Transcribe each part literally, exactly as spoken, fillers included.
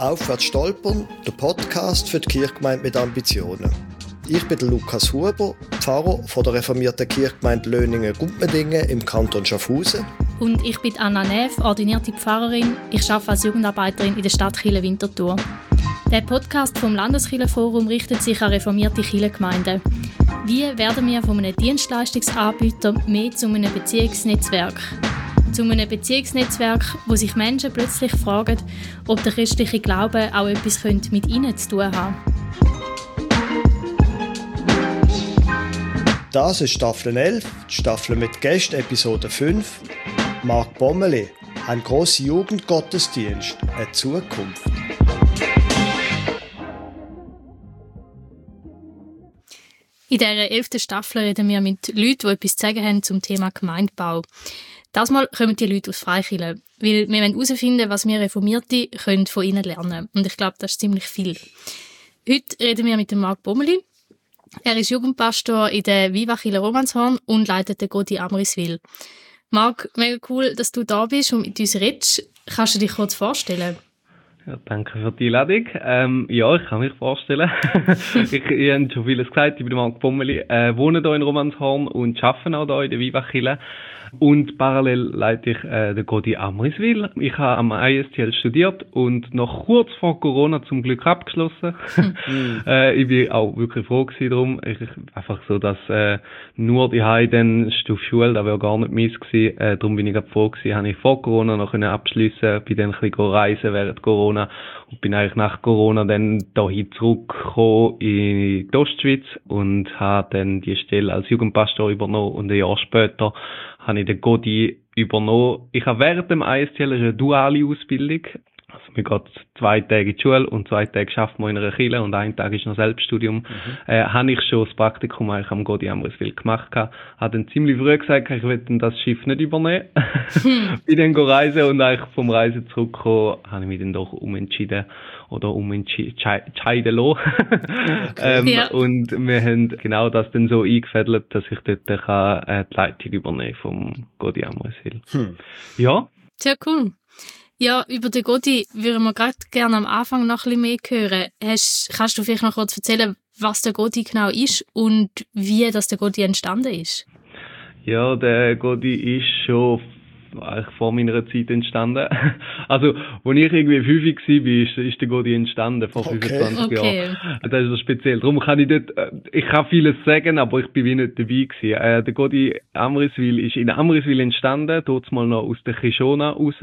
Aufwärts stolpern, der Podcast für die Kirchgemeinde mit Ambitionen. Ich bin der Lukas Huber, Pfarrer von der reformierten Kirchgemeinde Löningen-Gumpendingen im Kanton Schaffhausen. Und ich bin Anna Neff, ordinierte Pfarrerin. Ich arbeite als Jugendarbeiterin in der Stadtkirche Winterthur. Der Podcast vom Landeskirchenforum richtet sich an reformierte Kirchengemeinden. Wie werden wir von einem Dienstleistungsanbieter mehr zu einem Beziehungsnetzwerk? Zu einem Beziehungsnetzwerk, wo sich Menschen plötzlich fragen, ob der christliche Glaube auch etwas mit ihnen zu tun hat. Das ist Staffel elf, die Staffel mit Gästen, Episode fünf. Marc Bommeli, ein grosser Jugendgottesdienst, eine Zukunft. In dieser elften Staffel reden wir mit Leuten, die etwas zu sagen haben zum Thema Gemeindebau. Das Mal kommen die Leute aus Freikirchen, weil wir herausfinden, was wir Reformierte können von ihnen lernen können. Und ich glaube, das ist ziemlich viel. Heute reden wir mit dem Marc Bommeli. Er ist Jugendpastor in der Viva-Kirche Romanshorn und leitet den Godi Amriswil. Marc, mega cool, dass du da bist und mit uns redest. Kannst du dich kurz vorstellen? Ja, danke für die Einladung. Ähm, ja, ich kann mich vorstellen. ich, ich habe schon vieles gesagt. Ich bin Marc Bommeli, äh, wohne hier in Romanshorn und arbeite auch hier in der Viva-Kirche. Und parallel leite ich äh, den Godi Amriswil. Ich habe am I S T L studiert und noch kurz vor Corona zum Glück abgeschlossen. äh, ich bin auch wirklich froh gewesen darum. Ich, einfach so, dass äh, nur die Hause dann auf Schule, das wäre gar nicht meins gewesen. Äh, darum bin ich gerade froh gewesen, habe ich vor Corona noch können abschliessen, bin dann ein bisschen reisen während Corona und bin eigentlich nach Corona dann dahin zurückgekommen in die Ostschweiz und habe dann die Stelle als Jugendpastor übernommen und ein Jahr später habe ich den Godi übernommen. Ich habe während dem I S T L eine duale Ausbildung. Also mir geht zwei Tage in die Schule und zwei Tage schafft man in einer Kirche und ein Tag ist noch Selbststudium. Mhm. Äh, habe ich schon das Praktikum eigentlich am Godi Amriswil gemacht. Habe dann ziemlich früh gesagt, ich will das Schiff nicht übernehmen. Hm. Bin dann reisen und eigentlich vom Reisen zurückgekommen, habe ich mich dann doch umentschieden oder umentschieden lassen. Okay. ähm, ja. Und wir haben genau das dann so eingefädelt, dass ich dort kann, äh, die Leitung übernehmen vom Godi Amriswil. Hm. Ja. Sehr cool. Ja, über den Godi würden wir gerade gerne am Anfang noch ein bisschen mehr hören. Hast, kannst du vielleicht noch kurz erzählen, was der Godi genau ist und wie das der Godi entstanden ist? Ja, der Godi ist schon eigentlich vor meiner Zeit entstanden. Also, als ich irgendwie fünf war, ist, ist der Godi entstanden, vor okay. fünfundzwanzig okay. Jahren. Das ist so speziell. Darum kann ich dort, ich kann vieles sagen, aber ich bin wie nicht dabei gewesen. Äh, der Godi Amriswil ist in Amriswil entstanden, dort mal noch aus der Kishona raus.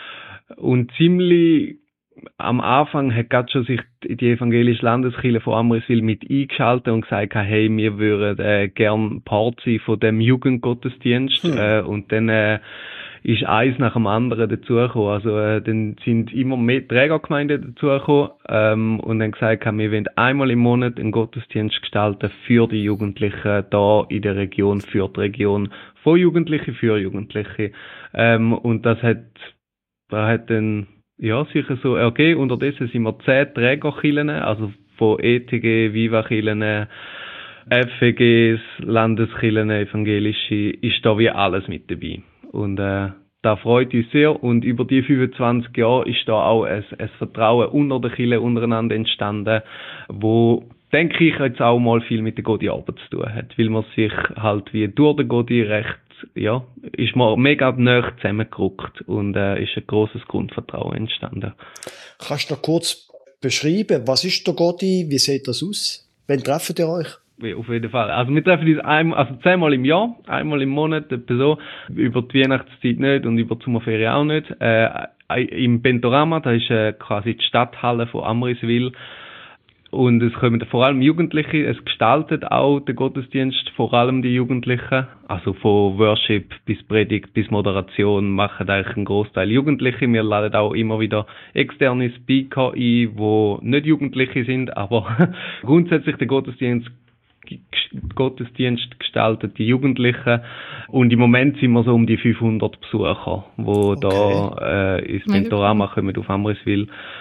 Und ziemlich am Anfang hat gerade schon sich die evangelische Landeskirche von Amriswil mit eingeschaltet und gesagt, hey, wir würden äh, gern Part sein von dem Jugendgottesdienst. Hm. Äh, und dann äh, ist eins nach dem anderen dazugekommen. Also äh, dann sind immer mehr Trägergemeinden dazugekommen ähm, und dann gesagt, wir wollen einmal im Monat einen Gottesdienst gestalten für die Jugendlichen da in der Region, für die Region, von Jugendlichen für Jugendliche. Ähm, und das hat Da hat dann, ja, sicher so ergeben. Unterdessen sind wir zehn Trägerkirchen, also von E T G, Viva-Kirchen, F E Gs, Landeskirchen, evangelische, ist da wie alles mit dabei. Und, äh, das freut uns sehr. Und über die fünfundzwanzig Jahre ist da auch ein, ein Vertrauen unter den Kirchen untereinander entstanden, wo, denke ich, jetzt auch mal viel mit der Godi-Arbeit zu tun hat. Weil man sich halt wie durch den Godi recht, ja, ist man mega nah zusammengerückt und äh, ist ein grosses Grundvertrauen entstanden. Kannst du noch kurz beschreiben, was ist der Godi, wie sieht das aus? Wann trefft ihr euch? Ja, auf jeden Fall. Also wir treffen uns einmal, also zehnmal im Jahr, einmal im Monat, etwa so, über die Weihnachtszeit nicht und über die Sommerferien auch nicht. Äh, im Pentorama, das ist äh, quasi die Stadthalle von Amriswil. Und es kommen vor allem Jugendliche, es gestaltet auch den Gottesdienst, vor allem die Jugendlichen. Also von Worship bis Predigt bis Moderation machen eigentlich einen Großteil Jugendliche. Wir laden auch immer wieder externe Speaker ein, die nicht Jugendliche sind, aber grundsätzlich den Gottesdienst Gottesdienst gestaltet die Jugendlichen. Und im Moment sind wir so um die fünfhundert Besucher, die okay. da äh, ins Pentorama kommen auf Amriswil.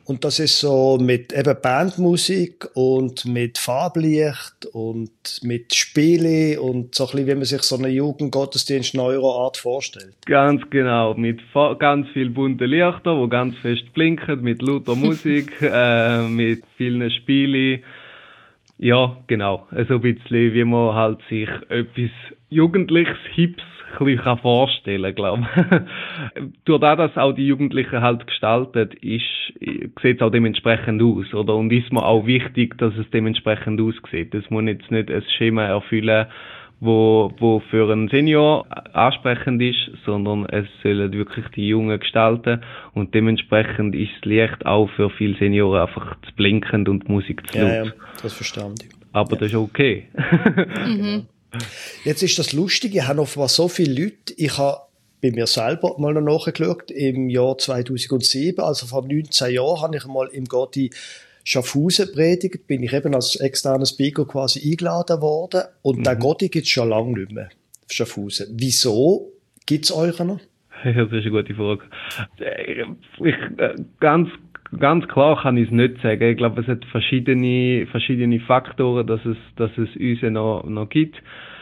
Und das ist so mit eben Bandmusik und mit Farblicht und mit Spiele und so ein bisschen, wie man sich so einen Jugendgottesdienst neuer Art vorstellt. Ganz genau, mit ganz viel bunten Lichtern, die ganz fest blinken, mit lauter Musik, äh, mit vielen Spielen. Ja, genau. So ein bisschen, wie man halt sich etwas Jugendliches, Hips ein bisschen vorstellen kann, glaube ich. Durch das, dass auch die Jugendlichen halt gestaltet, ist, sieht es auch dementsprechend aus, oder? Und ist mir auch wichtig, dass es dementsprechend aussieht. Es muss jetzt nicht ein Schema erfüllen, wo, wo für einen Senior ansprechend ist, sondern es sollen wirklich die Jungen gestalten und dementsprechend ist das Licht auch für viele Senioren einfach zu blinkend und die Musik zu laut. Ja, ja, das verstand ich. Aber ja. Das ist okay. Mhm. Jetzt ist das Lustige, ich habe offenbar so viele Leute, ich habe bei mir selber mal noch nachgeschaut, im Jahr zweitausendsieben, also vor neunzehn Jahren, habe ich mal im Gotti Schaffhausen predigt, bin ich eben als externer Speaker quasi eingeladen worden und mhm. den Gotti gibt es schon lange nicht mehr, Schaffhausen. Wieso gibt es euch noch? Ja, das ist eine gute Frage. Ich, ganz, ganz klar kann ich es nicht sagen. Ich glaube, es hat verschiedene, verschiedene Faktoren, dass es, dass es uns noch, noch gibt.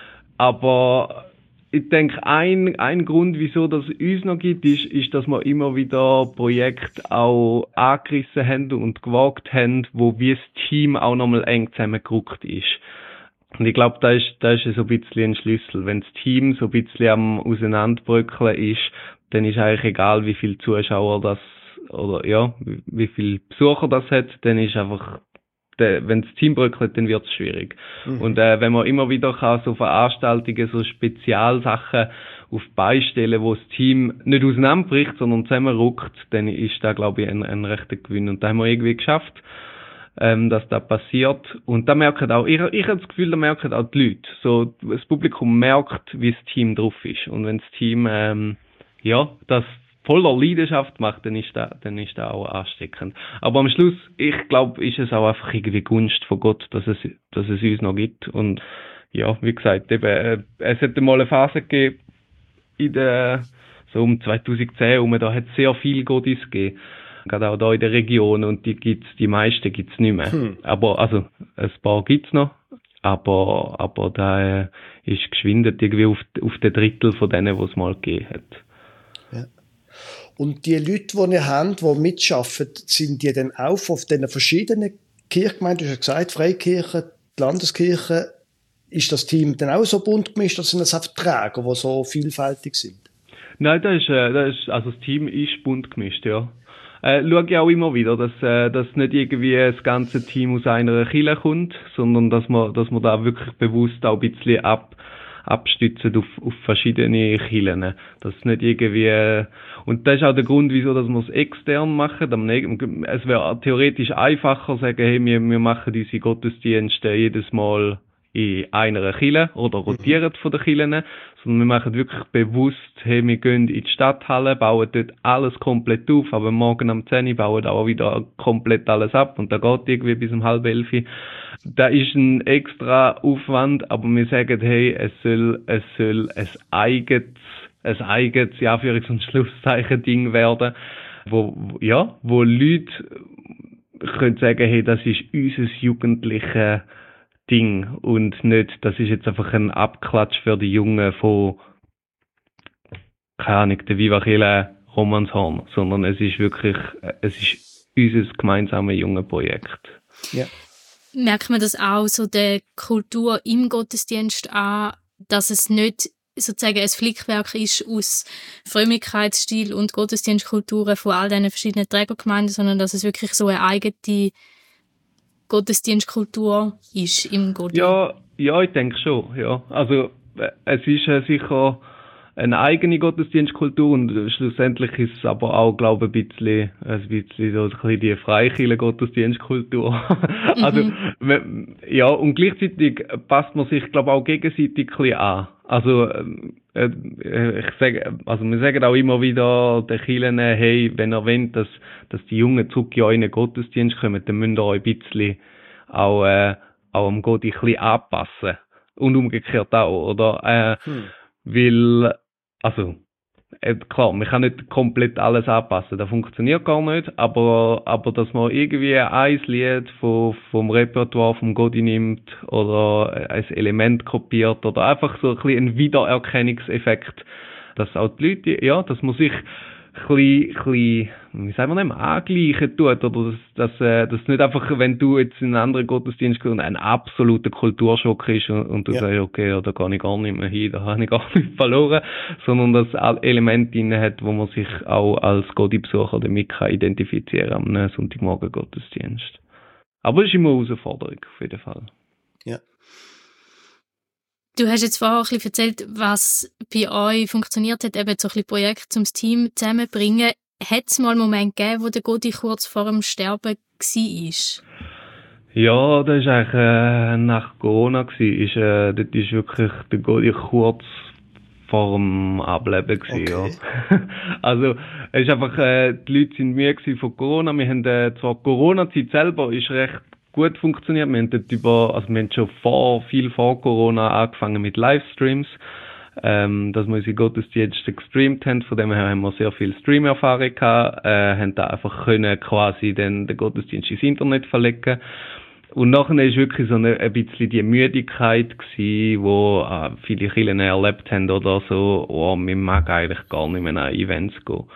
Aber ich denke, ein, ein Grund, wieso das uns noch gibt, ist, ist, dass wir immer wieder Projekte auch angerissen haben und gewagt haben, wo wie das Team auch nochmal eng zusammengerückt ist. Und ich glaube, da ist, da ist so ein bisschen ein Schlüssel. Wenn das Team so ein bisschen am Auseinanderbröckeln ist, dann ist eigentlich egal, wie viele Zuschauer das, oder ja, wie, wie viele Besucher das hat, dann ist einfach, der, wenn das Team bröckelt, dann wird es schwierig. Mhm. Und äh, wenn man immer wieder kann, so Veranstaltungen, so Spezialsachen auf die Beine stellen, wo das Team nicht auseinanderbricht, sondern zusammenrückt, dann ist da, glaube ich, ein, ein rechter Gewinn. Und da haben wir irgendwie geschafft, ähm, dass das passiert. Und da merken auch, ich, ich habe das Gefühl, da merken auch die Leute. So, das Publikum merkt, wie das Team drauf ist. Und wenn das Team, ähm, ja, das voller Leidenschaft macht, dann ist da, dann ist da auch ansteckend. Aber am Schluss, ich glaube, ist es auch einfach irgendwie Gunst von Gott, dass es, dass es uns noch gibt. Und ja, wie gesagt, eben, äh, es hätte mal eine Phase gegeben, in der, so um zweitausendzehn, um da hat es sehr viel Gottesdienst gegeben. Gerade auch da in der Region, und die gibt's, die meisten gibt's nicht mehr. Hm. Aber, also, ein paar gibt's noch. Aber, aber da äh, ist geschwindet irgendwie auf, auf den Drittel von denen, die es mal gegeben hat. Ja. Und die Leute, die ihr habt, die mitarbeiten, sind die dann auch auf den verschiedenen Kirchgemeinden, du hast gesagt, Freikirche, die Landeskirche, ist das Team dann auch so bunt gemischt, oder sind das auch Träger, die so vielfältig sind? Nein, das ist, äh, das ist, also das Team ist bunt gemischt, ja. Äh, schaue ich auch immer wieder, dass, äh, dass nicht irgendwie das ganze Team aus einer Kirche kommt, sondern dass man, dass man da wirklich bewusst auch ein bisschen ab, abstützen auf, auf verschiedene Kirchen. Das nicht irgendwie, und das ist auch der Grund, wieso, dass wir es extern machen. Es wäre theoretisch einfacher sagen, hey, wir, wir machen unsere Gottesdienste jedes Mal in einer Kirche oder rotieren von den Kirchen, sondern wir machen wirklich bewusst, hey, wir gehen in die Stadthalle, bauen dort alles komplett auf, aber morgen am zehn Uhr bauen auch wieder komplett alles ab und da geht irgendwie bis um halb elf. Da ist ein extra Aufwand, aber wir sagen, hey, es soll, es soll ein eigenes, ein eigenes, ja, für ein Schlusszeichen Ding werden, wo, ja, wo Leute können sagen, hey, das ist unser jugendliches Ding und nicht, das ist jetzt einfach ein Abklatsch für die Jungen von, keine Ahnung, der Viva Chile Romanshorn, sondern es ist wirklich, es ist unser gemeinsames junges Projekt. Ja. Merkt man das auch so der Kultur im Gottesdienst an, dass es nicht sozusagen ein Flickwerk ist aus Frömmigkeitsstil und Gottesdienstkulturen von all diesen verschiedenen Trägergemeinden, sondern dass es wirklich so eine eigene Gottesdienstkultur ist im Gottesdienst? Ja, ja, ich denke schon, ja. Also, es ist äh, sicher eine eigene Gottesdienstkultur und schlussendlich ist es aber auch, glaube ich, ein bisschen, ein bisschen so ein bisschen die Freikirchen-Gottesdienstkultur. Mhm. Also, ja, und gleichzeitig passt man sich, glaube ich, auch gegenseitig ein bisschen an. Also, äh, ich sage, also wir sagen auch immer wieder den Kirchen, hey, wenn ihr wollt, dass, dass die Jungen zurück in euren Gottesdienst kommen, dann müsst ihr euch ein bisschen auch, äh, auch am Gott ein bisschen anpassen. Und umgekehrt auch, oder? Äh, hm. Weil, also, äh, klar, man kann nicht komplett alles anpassen, das funktioniert gar nicht, aber, aber dass man irgendwie ein Lied vom, vom Repertoire vom Godi nimmt oder ein Element kopiert oder einfach so ein bisschen ein Wiedererkennungseffekt, dass auch die Leute, ja, dass man sich ein bisschen, bisschen, wie sagen wir nicht, angleichen tut, oder dass, dass, äh, dass nicht einfach, wenn du jetzt in einen anderen Gottesdienst gehst und ein absoluter Kulturschock ist und, und du ja. sagst, okay, ja, da kann ich gar nicht mehr hin, da habe ich gar nicht verloren, sondern dass es Elemente drin hat, wo man sich auch als Godi-Besucher damit kann identifizieren am äh, Sonntagmorgen Gottesdienst. Aber es ist immer eine Herausforderung, auf jeden Fall. Ja. Du hast jetzt vorher ein bisschen erzählt, was bei euch funktioniert hat, eben so ein bisschen Projekt zum Team zusammenbringen. Hat es mal einen Moment gegeben, wo der Godi kurz vor dem Sterben war? Ja, das war eigentlich äh, nach Corona. Ist, äh, dort ist wirklich der Godi kurz vor dem Ableben gewesen, okay. ja. Also, es ist einfach, äh, die Leute sind müde gewesen von Corona. Wir haben äh, zwar Corona-Zeit selber ist recht gut funktioniert. Wir haben dort über, also wir haben schon vor, viel vor Corona angefangen mit Livestreams, ähm, dass wir unsere Gottesdienste gestreamt haben. Von dem her haben wir sehr viel Stream-Erfahrung gehabt, äh, haben da einfach können quasi den, den Gottesdienst ins Internet verlegen. Und nachher ist wirklich so eine, ein bisschen die Müdigkeit gewesen, wo äh, viele Kirchen erlebt haben oder so, oh, wir mag eigentlich gar nicht mehr an Events gehen.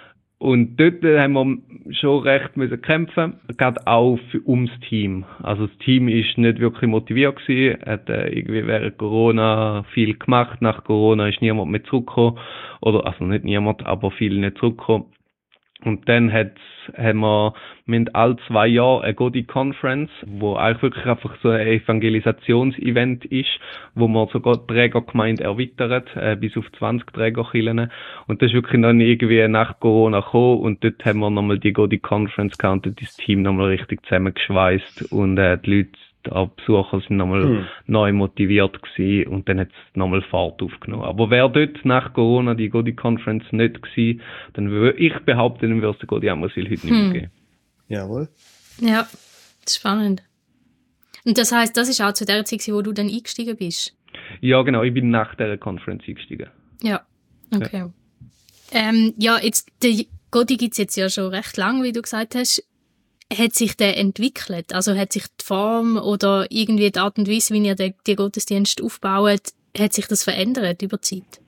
Und dort haben wir schon recht müssen kämpfen, gerade auch für, ums Team. Also das Team ist nicht wirklich motiviert gewesen, hat äh, irgendwie während Corona viel gemacht, nach Corona ist niemand mehr zurückgekommen, oder, also nicht niemand, aber viele nicht zurückgekommen. Und dann hat's, haben wir, wir haben alle zwei Jahre eine Godi-Conference, wo eigentlich wirklich einfach so ein Evangelisationsevent ist, wo man sogar die Trägergemeinde erweitert, äh, bis auf zwanzig Trägerkirchen. Und das ist wirklich dann irgendwie nach Corona gekommen und dort haben wir nochmal die Godi-Conference gehabt und das Team nochmal richtig zusammengeschweißt und äh, die Leute, die Besucher sind nochmal hm. neu motiviert gewesen und dann hat es nochmal Fahrt aufgenommen. Aber wäre dort nach Corona die Godi-Conference nicht gewesen, dann würde ich behaupten, dann würde es den Godi-Ammersil heute nicht mehr hm. geben. Jawohl. Ja, spannend. Und das heisst, das ist auch zu der Zeit, wo du dann eingestiegen bist? Ja, genau, ich bin nach dieser Conference eingestiegen. Ja, okay. Ja, ähm, ja jetzt, der Godi gibt es jetzt ja schon recht lang, wie du gesagt hast. Hat sich der entwickelt? Also hat sich die Form oder irgendwie die Art und Weise, wie ihr den, den Gottesdienst aufbaut, hat sich das verändert über die Zeit?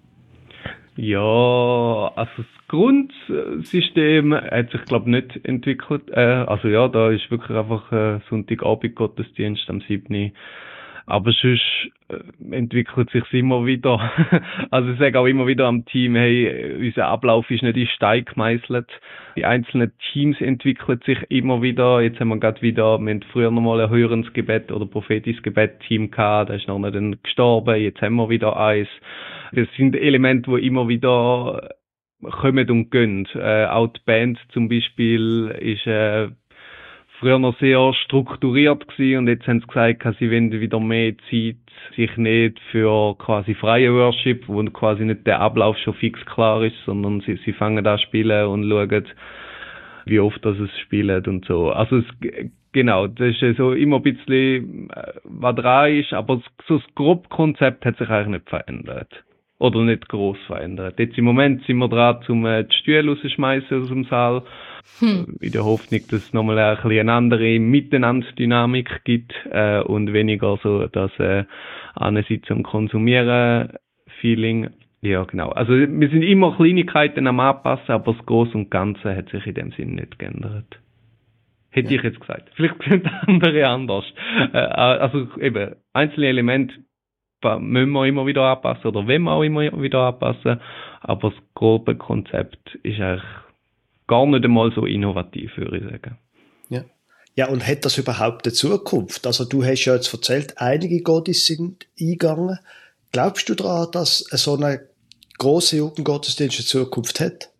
Ja, also das Grundsystem hat sich, glaube ich, nicht entwickelt. Äh, also ja, da ist wirklich einfach äh, Sonntagabend-Gottesdienst am siebten Aber sonst äh, entwickelt sich immer wieder. Also ich sage auch immer wieder am Team, hey, unser Ablauf ist nicht in Stein gemeißelt. Die einzelnen Teams entwickeln sich immer wieder. Jetzt haben wir gerade wieder, wir haben früher nochmal ein höheres Gebet oder prophetisches Gebet-Team gehabt, da ist noch nicht dann gestorben, jetzt haben wir wieder eins. Das sind Elemente, die immer wieder kommen und gehen. Äh, auch die Band zum Beispiel ist äh, früher noch sehr strukturiert gewesen und jetzt haben sie gesagt, sie wollen wieder mehr Zeit, sich nicht für quasi freie Worship, wo quasi nicht der Ablauf schon fix klar ist, sondern sie, sie fangen an spielen und schauen, wie oft das es spielt und so. Also es, genau, das ist so immer ein bisschen, was dran ist, aber so das Grobkonzept hat sich eigentlich nicht verändert. Oder nicht gross verändert. Jetzt im Moment sind wir dran, um äh, die Stühle rauszuschmeißen aus dem Saal. Hm. In der Hoffnung, dass es nochmal ein bisschen eine andere Miteinander-Dynamik gibt äh, und weniger so das äh, Ansitzen und Konsumieren-Feeling. Ja, genau. Also wir sind immer Kleinigkeiten am Anpassen, aber das Grosse und Ganze hat sich in dem Sinn nicht geändert. Hätte ja. ich jetzt gesagt. Vielleicht sind andere anders. Äh, also eben, einzelne Elemente müssen wir immer wieder anpassen oder wollen wir auch immer wieder anpassen, aber das grobe Konzept ist eigentlich gar nicht einmal so innovativ, würde ich sagen. Ja. Ja, und hat das überhaupt eine Zukunft? Also du hast ja jetzt erzählt, einige Godis sind eingegangen. Glaubst du daran, dass so eine grosse Jugendgottesdienst eine Zukunft hat?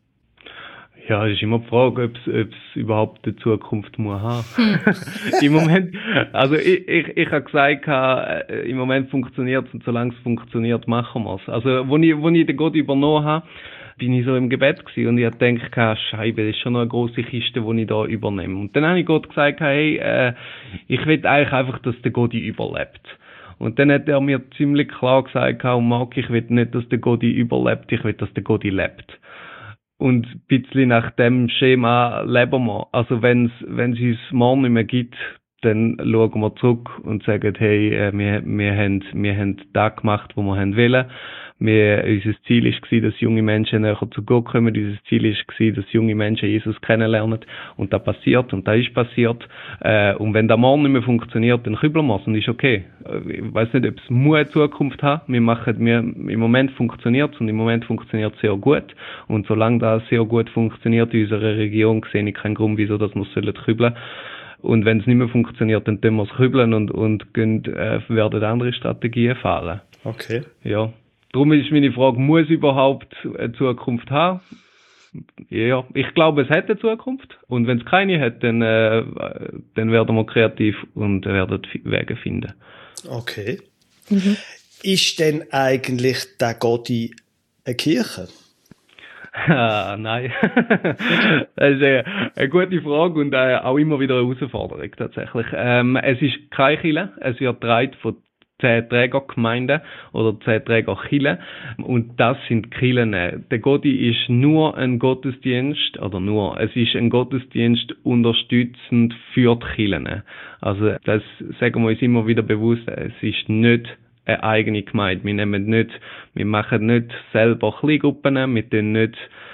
Ja, es ist immer die Frage, ob es überhaupt eine Zukunft muss haben. Im Moment, also ich, ich, ich habe gesagt, äh, im Moment funktioniert es und solange es funktioniert, machen wir es. Also, wo ich, wo ich den Gott übernommen habe, bin ich so im Gebet gewesen und ich habe gedacht, Scheibe, das ist schon noch eine grosse Kiste, die ich da übernehme. Und dann habe ich Gott gesagt, hey, äh, ich will eigentlich einfach, dass der Gott überlebt. Und dann hat er mir ziemlich klar gesagt, oh Marc, ich will nicht, dass der Gott überlebt, ich will, dass der Gott lebt. Und ein bisschen nach dem Schema leben wir. Also wenn's, wenn es uns morgen nicht mehr gibt, dann schauen wir zurück und sagen, hey, äh, wir, wir haben, wir haben das gemacht, was wir haben wollen. Wir, unser Ziel war, dass junge Menschen näher zu Gott kommen. Unser Ziel war, dass junge Menschen Jesus kennenlernen. Und das passiert und das ist passiert. Äh, und wenn das morgen nicht mehr funktioniert, dann kübeln wir es und ist okay. Ich weiss nicht, ob es eine Zukunft hat. Wir machen, wir, im Moment funktioniert es und im Moment funktioniert es sehr gut. Und solange das sehr gut funktioniert in unserer Region, sehe ich keinen Grund, wieso dass wir es kübeln sollen. Und wenn es nicht mehr funktioniert, dann tun wir es kübeln und, und gehen, äh, werden andere Strategien fahren. Okay. Ja. Darum ist meine Frage, muss überhaupt eine Zukunft haben? Ja, ich glaube, es hat eine Zukunft. Und wenn es keine hat, dann, äh, dann werden wir kreativ und werden Wege finden. Okay. Mhm. Ist denn eigentlich der Gotti eine Kirche? Ah, nein. Das ist eine, eine gute Frage und äh, auch immer wieder eine Herausforderung tatsächlich. Ähm, es ist keine Kirche, es wird getragen von zehn Trägergemeinden oder zehn Trägerkirchen und das sind Kirchen. Der Gotti ist nur ein Gottesdienst, oder nur, es ist ein Gottesdienst unterstützend für die Kirchen. Also das sagen wir uns immer wieder bewusst, es ist nicht eine eigene Gemeinde. Wir nehmen nicht, wir machen nicht selber Kleingruppen, wir tun nicht,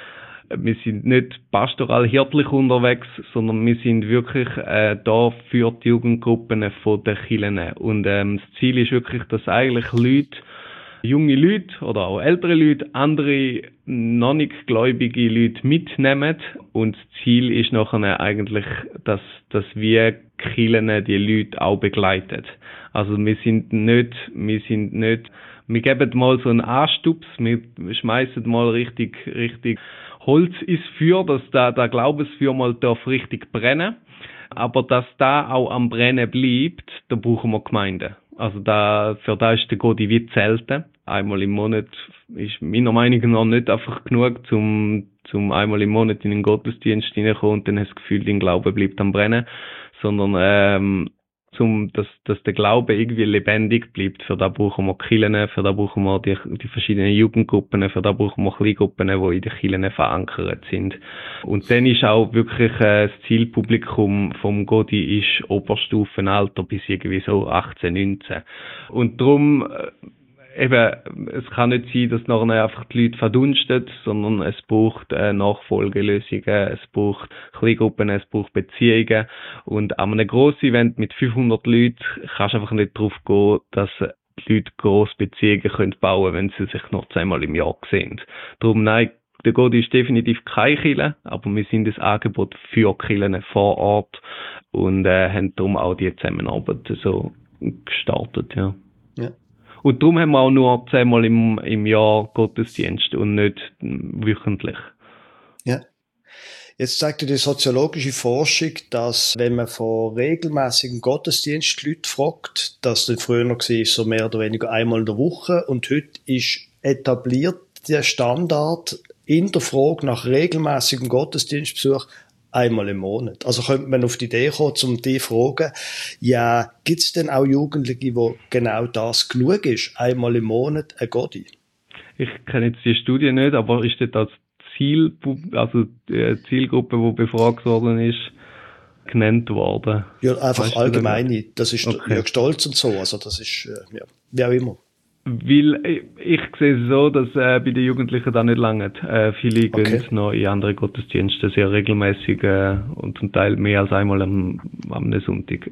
wir sind nicht pastoral hirtlich unterwegs, sondern wir sind wirklich äh, da für die Jugendgruppen von den Kirchen. Und ähm, das Ziel ist wirklich, dass eigentlich Leute, junge Leute oder auch ältere Leute, andere noch nicht gläubige Leute mitnehmen. Und das Ziel ist nachher eigentlich, dass, dass wir Kirchen die Leute auch begleiten. Also wir sind nicht, wir sind nicht, wir geben mal so einen Anstups, wir schmeißen mal richtig, richtig Holz ins Feuer, dass da der Glaubensfeuer mal darf richtig brennen. Aber dass da auch am Brennen bleibt, da brauchen wir Gemeinden. Also da, für da ist der Gotti wie Zelten. Einmal im Monat ist meiner Meinung nach nicht einfach genug, zum, zum einmal im Monat in den Gottesdienst hineinkommen und dann hast du das Gefühl, dein Glaube bleibt am Brennen. Sondern, ähm, zum, dass, dass der Glaube irgendwie lebendig bleibt. Für da brauchen wir Kirchen, für da brauchen wir die, die verschiedenen Jugendgruppen, für da brauchen wir Kleingruppen, die in den Kirchen verankert sind. Und dann ist auch wirklich äh, das Zielpublikum vom Gotti ist Oberstufenalter bis irgendwie so achtzehn, neunzehn. Und darum, äh, eben, es kann nicht sein, dass nachher einfach die Leute verdunstet, sondern es braucht äh, Nachfolgelösungen, es braucht Kleingruppen, es braucht Beziehungen. Und an einem grossen Event mit fünfhundert Leuten kannst du einfach nicht darauf gehen, dass die Leute grosse Beziehungen können bauen können, wenn sie sich noch zweimal im Jahr sehen. Darum, nein, der Gotti ist definitiv keine Kirche, aber wir sind das Angebot für Kirchen vor Ort und äh, haben darum auch die Zusammenarbeit so gestartet, ja. Ja. Und darum haben wir auch nur zehnmal im, im Jahr Gottesdienst und nicht wöchentlich. Ja. Jetzt zeigt die soziologische Forschung, dass, wenn man von regelmäßigen Gottesdienst Leute fragt, dass das früher noch war, so mehr oder weniger einmal in der Woche und heute ist etabliert der Standard in der Frage nach regelmäßigem Gottesdienstbesuch einmal im Monat. Also könnte man auf die Idee kommen, um die zu fragen, ja, gibt es denn auch Jugendliche, wo genau das genug ist, einmal im Monat ein Gotti? Ich kenne jetzt die Studie nicht, aber ist das als Ziel, also die Zielgruppe, die befragt worden ist, genannt worden? Ja, einfach weißt allgemeine. Das ist okay. ja Stolz und so, also das ist, ja, wie auch immer. Weil ich, ich sehe es so, dass äh, bei den Jugendlichen da nicht lange. Äh, viele okay. gehen noch in andere Gottesdienste sehr regelmäßig äh, und zum Teil mehr als einmal am, am Sonntag.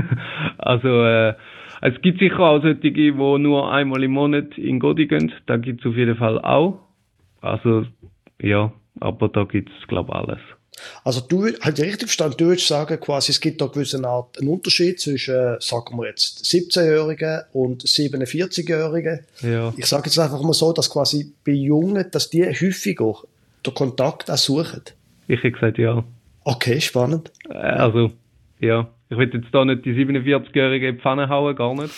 Also äh, es gibt sicher auch solche, die nur einmal im Monat in Gotti gehen. Da gibt es auf jeden Fall auch. Also ja, aber da gibt es glaube ich alles. Also du, halt richtig verstanden, du würdest sagen, quasi, es gibt da gewisse Art einen Unterschied zwischen, äh, sagen wir jetzt, siebzehnjährigen und siebenundvierzigjährigen. Ja. Ich sage jetzt einfach mal so, dass quasi bei Jungen, dass die häufiger den Kontakt auch suchen. Ich hätte gesagt, ja. Okay, spannend. Also, ja. Ich will jetzt da nicht die siebenundvierzigjährige in die Pfanne hauen, gar nicht.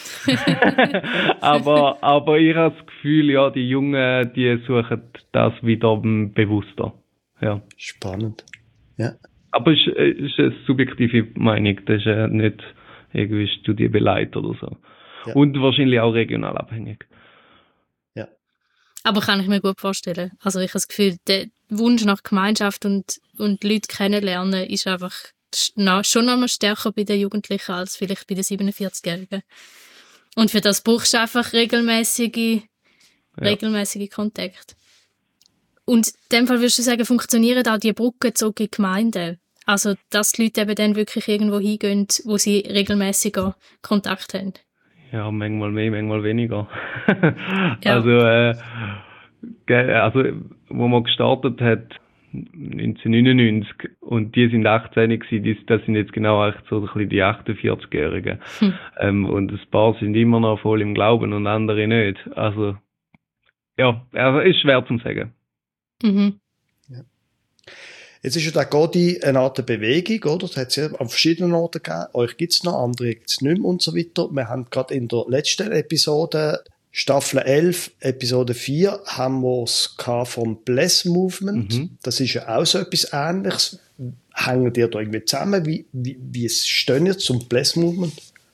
aber, aber ich habe das Gefühl, ja, die Jungen, die suchen das wieder bewusster. Ja. Spannend. Ja. Aber es ist, ist eine subjektive Meinung, das ist äh, nicht irgendwie studienbeleidigt oder so. Ja. Und wahrscheinlich auch regional abhängig. Ja. Aber kann ich mir gut vorstellen. Also ich habe das Gefühl, der, Wunsch nach Gemeinschaft und, und Leute kennenlernen ist einfach schon noch mal stärker bei den Jugendlichen als vielleicht bei den siebenundvierzigjährigen. Und für das brauchst du einfach regelmäßige, ja. regelmäßige Kontakte. Und in dem Fall würdest du sagen, funktionieren auch die Brücken so in Gemeinden? Also, dass die Leute eben dann wirklich irgendwo hingehen, wo sie regelmäßiger Kontakt haben? Ja, manchmal mehr, manchmal weniger. ja. Also, äh, also, wo man gestartet hat, neunzehnhundertneunundneunzig, und die sind achtzehn gewesen, das sind jetzt genau echt so ein bisschen die achtundvierzigjährigen. Hm. Ähm, und ein paar sind immer noch voll im Glauben und andere nicht. Also, ja, also ist schwer zu sagen. Mhm. Ja. Jetzt ist ja der Godi eine Art Bewegung, oder? Das hat es ja an verschiedenen Orten gegeben. Euch gibt es noch, andere gibt es nicht mehr und so weiter. Wir haben gerade in der letzten Episode, Staffel elf, Episode vier, haben wir es vom Bless Movement. Mhm. Das ist ja auch so etwas Ähnliches. Hängen die da irgendwie zusammen? Wie, wie, wie stehen ihr zum Bless Movement?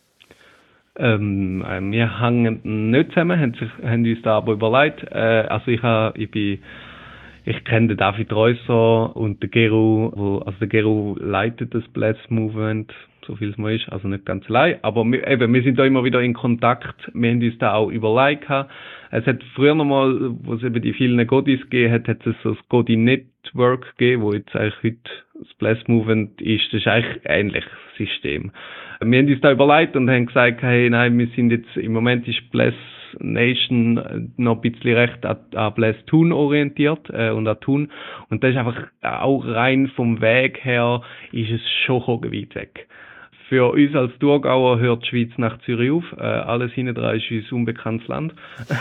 Ähm, wir hängen nicht zusammen, haben, sich, haben uns da aber überlegt. Äh, also ich, ha, ich bin Ich kenne den David Reusser und den Geru, wo, also der Geru leitet das Bless Movement, so viel es mal ist, also nicht ganz allein, aber wir, eben, wir sind da immer wieder in Kontakt, wir haben uns da auch überlegt. Es hat früher noch mal, wo es eben die vielen Godis gegeben hat, hat es so das Godi Network gegeben, wo jetzt eigentlich heute das Bless Movement ist, das ist eigentlich ein ähnliches System. Wir haben uns da überlegt und haben gesagt, hey, nein, wir sind jetzt, im Moment ist Bless Nation noch ein bisschen recht an, an Bless Thun orientiert äh, und an Thun. Und das ist einfach auch rein vom Weg her, ist es schon weit weg. Für uns als Thurgauer hört die Schweiz nach Zürich auf. Äh, alles hinten dran ist uns unbekanntes Land.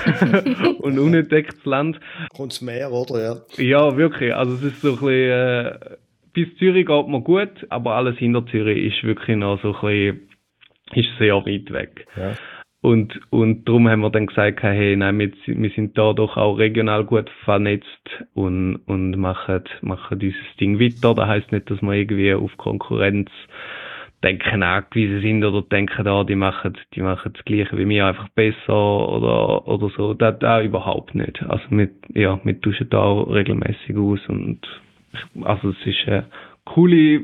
und unentdecktes Land. Kommt's mehr, oder? Ja. Ja, wirklich. Also es ist so ein bisschen, äh, bis Zürich geht man gut, aber alles hinter Zürich ist wirklich noch so ein bisschen, ist sehr weit weg. Ja. Und, und darum haben wir dann gesagt, hey, nein, wir, wir sind da doch auch regional gut vernetzt und, und machen, machen dieses Ding weiter. Das heisst nicht, dass wir irgendwie auf Konkurrenz denken, angewiesen sind oder denken, ah, die machen, die machen das Gleiche wie wir, einfach besser oder, oder so. Das, das überhaupt nicht. Also, wir, ja, wir tauschen da auch regelmäßig aus und, also, es ist eine coole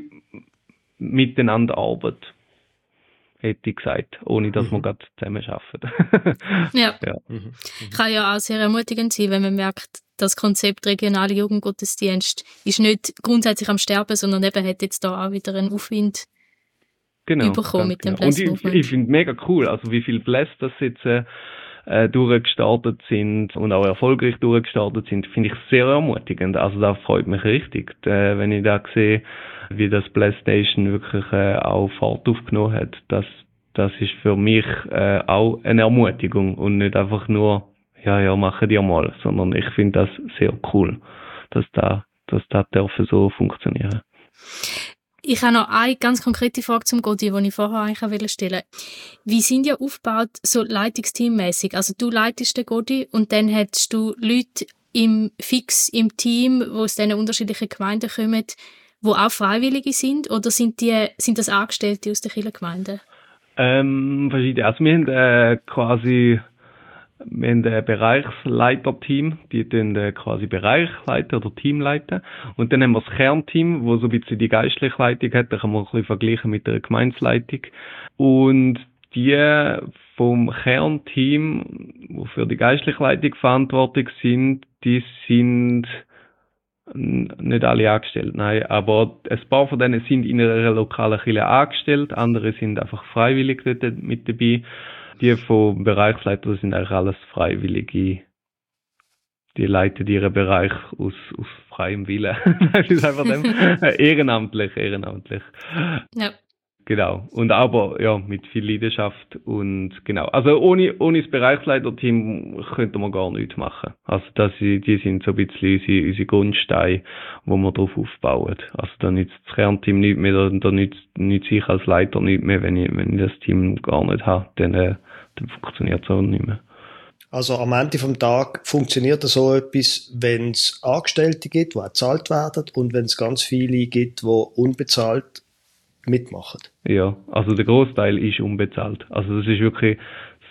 Miteinanderarbeit. Hätte ich gesagt, ohne dass mhm. wir gerade zusammen arbeiten. ja. ja. Mhm. Kann ja auch sehr ermutigend sein, wenn man merkt, das Konzept regionale Jugendgottesdienst ist nicht grundsätzlich am Sterben, sondern eben hat jetzt da auch wieder einen Aufwind genau, bekommen mit dem genau. Bless Movement. Und ich, ich finde mega cool, also wie viele Bless das jetzt äh, durchgestartet sind und auch erfolgreich durchgestartet sind, finde ich sehr ermutigend. Also da freut mich richtig, äh, wenn ich da sehe, wie das PlayStation wirklich äh, auch Fahrt aufgenommen hat. Das, das ist für mich äh, auch eine Ermutigung und nicht einfach nur, ja, ja, machen die mal, sondern ich finde das sehr cool, dass da, dass das dürfen so funktionieren. Ich habe noch eine ganz konkrete Frage zum Godi, die ich vorher eigentlich stellen wollte. Wie sind die aufgebaut, so leitungsteammäßig? Also du leitest den Godi und dann hättest du Leute im fix im Team, wo aus diesen unterschiedlichen Gemeinden kommen, die auch Freiwillige sind, oder sind die sind das Angestellte aus den Kirchengemeinden? Ähm, verschiedene. Also wir haben äh, quasi wir haben ein Bereichsleiterteam, die dann äh, quasi Bereich leiten oder Team leiten. Und dann haben wir das Kernteam, wo so ein bisschen die geistliche Leitung hat. Da kann man ein bisschen vergleichen mit der Gemeindeleitung. Und die vom Kernteam, die für die geistliche Leitung verantwortlich sind, die sind nicht alle angestellt, nein, aber ein paar von denen sind in einer lokalen Kirche angestellt, andere sind einfach freiwillig dort mit dabei. Die vom Bereichsleiter sind eigentlich alles Freiwillige. Die leiten ihren Bereich aus, aus freiem Willen. Das ist einfach dem, ehrenamtlich, ehrenamtlich. Ja. Genau. Und aber, ja, mit viel Leidenschaft und genau. Also ohne, ohne das Bereichsleiterteam könnte man gar nichts machen. Also das, die sind so ein bisschen unsere, unsere Grundsteine, wo wir drauf aufbauen. Also da nützt das Kernteam nicht mehr, da nützt, nützt ich als Leiter nicht mehr, wenn ich, wenn ich das Team gar nicht habe, dann, äh, dann funktioniert es auch nicht mehr. Also am Ende vom Tag funktioniert so etwas, wenn es Angestellte gibt, die auch bezahlt werden, und wenn es ganz viele gibt, die unbezahlt mitmachen. Ja, also der Großteil ist unbezahlt. Also das ist wirklich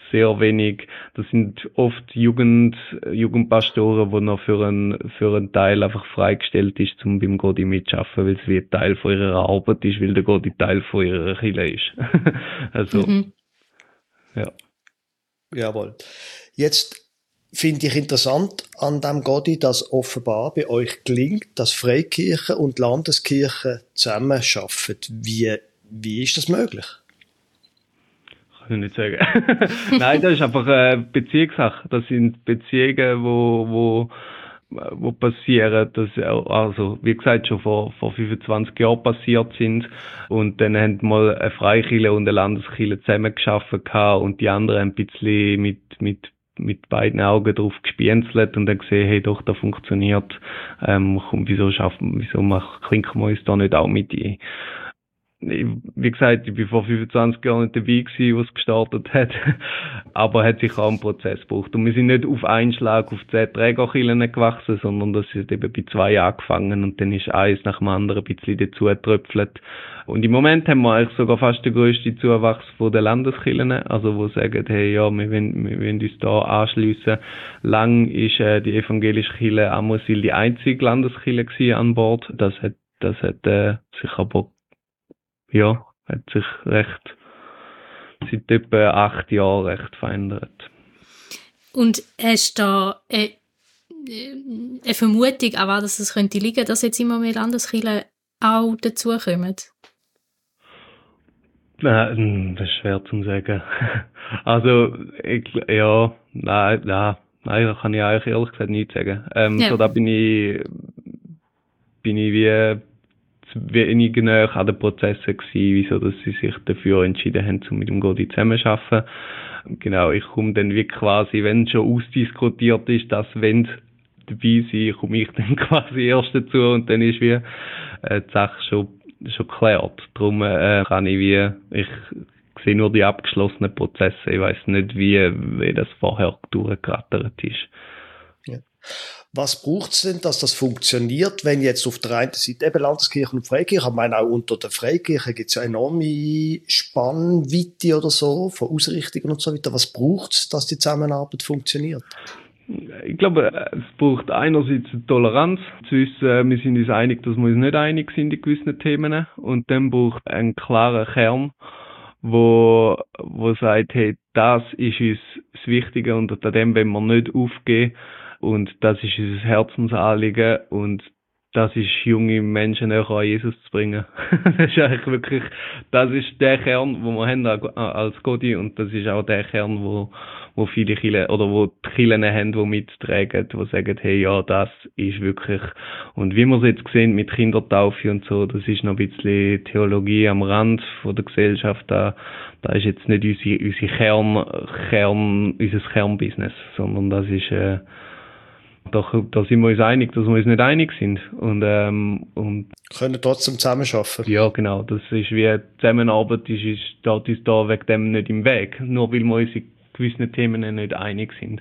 sehr wenig, das sind oft Jugend, Jugendpastoren, die noch für einen, für einen Teil einfach freigestellt ist, um beim Godi mitzuschaffen, weil es wie ein Teil von ihrer Arbeit ist, weil der Godi Teil von ihrer Kirche ist. Also, mhm. ja. Jawohl. Jetzt finde ich interessant an dem Godi, dass offenbar bei euch gelingt, dass Freikirche und Landeskirche zusammen arbeiten. Wie, wie ist das möglich? Kann ich nicht sagen. Nein, das ist einfach eine Beziehungssache. Das sind Beziehungen, wo, wo, wo passieren, dass, also, wie gesagt, schon vor, vor fünfundzwanzig Jahren passiert sind. Und dann haben mal eine Freikirche und eine Landeskirche zusammen geschaffen gehabt und die anderen ein bisschen mit, mit, mit beiden Augen drauf gespienzelt und dann gesehen, hey, doch, das funktioniert. Ähm, wieso schaffen, wieso machen, klinken wir uns da nicht auch mit ein? Wie gesagt, ich bin vor fünfundzwanzig Jahren nicht dabei gewesen, was gestartet hat. Aber hat sich auch ein Prozess gebraucht. Und wir sind nicht auf einen Schlag auf zehn Trägerkirchen gewachsen, sondern das ist eben bei zwei angefangen und dann ist eins nach dem anderen ein bisschen dazu getröpfelt. Und im Moment haben wir eigentlich sogar fast den grössten Zuwachs von den Landeskirchen, also wo sagen, hey, ja, wir wollen, wir wollen uns da anschliessen. Lang ist äh, die evangelische Kirche Ammersil die einzige Landeskirche gewesen an Bord. Das hat, das hat äh, sich aber ja, hat sich recht seit etwa acht Jahren recht verändert. Und hast du da eine, eine Vermutung, an was es könnte liegen, dass jetzt immer mehr Landeskirchen auch dazukommen? Nein, das ist schwer zu sagen. Also, ich, ja, nein, nein, nein, da kann ich eigentlich ehrlich gesagt nichts sagen. Ähm, ja. So, da bin ich, bin ich wie wenig näher an den Prozessen gewesen, wieso dass sie sich dafür entschieden haben, um mit dem Godi zusammenzuarbeiten. Genau, ich komme dann wie quasi, wenn schon ausdiskutiert ist, dass wenn dabei sein, komme ich dann quasi erst dazu und dann ist wie äh, die Sache schon schon geklärt. Darum äh, kann ich wie, ich sehe nur die abgeschlossenen Prozesse, ich weiss nicht, wie, wie das vorher durchgerattert ist. Ja. Was braucht es denn, dass das funktioniert, wenn jetzt auf der einen Seite eben Landeskirche und Freikirche, ich meine auch unter der Freikirche gibt es ja enorme Spannweite oder so, von Ausrichtungen und so weiter. Was braucht es, dass die Zusammenarbeit funktioniert? Ich glaube, es braucht einerseits eine Toleranz, zu wissen, wir sind uns einig, dass wir uns nicht einig sind in gewissen Themen, und dann braucht es einen klaren Kern, wo, wo sagt, hey, das ist uns das Wichtige und an dem wollen wir nicht aufgeben. Und das ist unser Herzensanliegen und das ist, junge Menschen näher an Jesus zu bringen. Das ist eigentlich wirklich, das ist der Kern, wo wir haben als Godi, und das ist auch der Kern, wo, wo viele Kirchen, oder wo die Kirchen haben, die mittragen, die sagen, hey, ja, das ist wirklich, und wie wir es jetzt sehen mit Kindertaufe und so, das ist noch ein bisschen Theologie am Rand von der Gesellschaft, da, da ist jetzt nicht unsere, unsere Kern, Kern, unser Kernbusiness, sondern das ist, äh, Doch, da sind wir uns einig, dass wir uns nicht einig sind. Und, ähm, und können trotzdem zusammenarbeiten. Ja, genau. Das ist wie Zusammenarbeit, ist, ist, steht uns da wegen dem nicht im Weg. Nur weil wir uns in gewissen Themen nicht einig sind.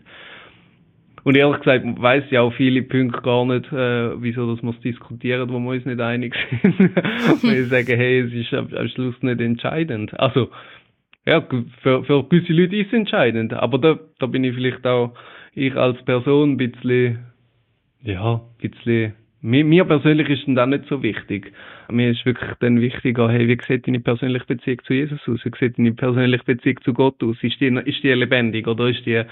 Und ehrlich gesagt weiss ich auch viele Punkte gar nicht, äh, wieso dass wir es diskutieren, wo wir uns nicht einig sind. Weil ich sage, hey, es ist am, am Schluss nicht entscheidend. Also, ja, für, für gewisse Leute ist es entscheidend. Aber da, da bin ich vielleicht auch, ich als Person ein bisschen, ja, ein bisschen, mir, mir persönlich ist dann nicht so wichtig. Mir ist wirklich dann wichtiger, hey, wie sieht deine persönliche Beziehung zu Jesus aus? Wie sieht deine persönliche Beziehung zu Gott aus? Ist die, ist die lebendig oder ist die,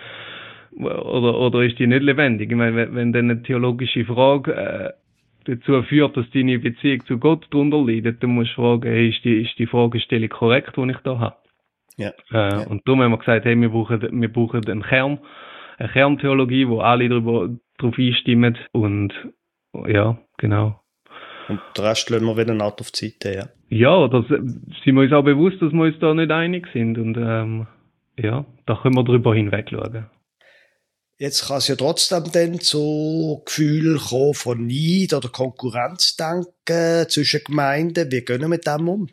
oder, oder ist die nicht lebendig? Ich meine, wenn, wenn dann eine theologische Frage, äh, dazu führt, dass deine Beziehung zu Gott darunter leidet, dann musst du fragen, hey, ist die, ist die Fragestellung korrekt, die ich da habe? Ja. Äh, ja. Und darum haben wir gesagt, hey, wir brauchen, wir brauchen einen Kern, eine Kerntheologie, wo alle darüber, drauf einstimmen, und ja, genau. Und den Rest lassen wir wieder out auf die Seite, ja. Ja, das sind wir uns auch bewusst, dass wir uns da nicht einig sind, und ähm, ja, da können wir drüber hinweg schauen. Jetzt kann es ja trotzdem dann zu Gefühlen kommen von Neid oder Konkurrenzdenken zwischen Gemeinden. Wie gehen wir mit dem um?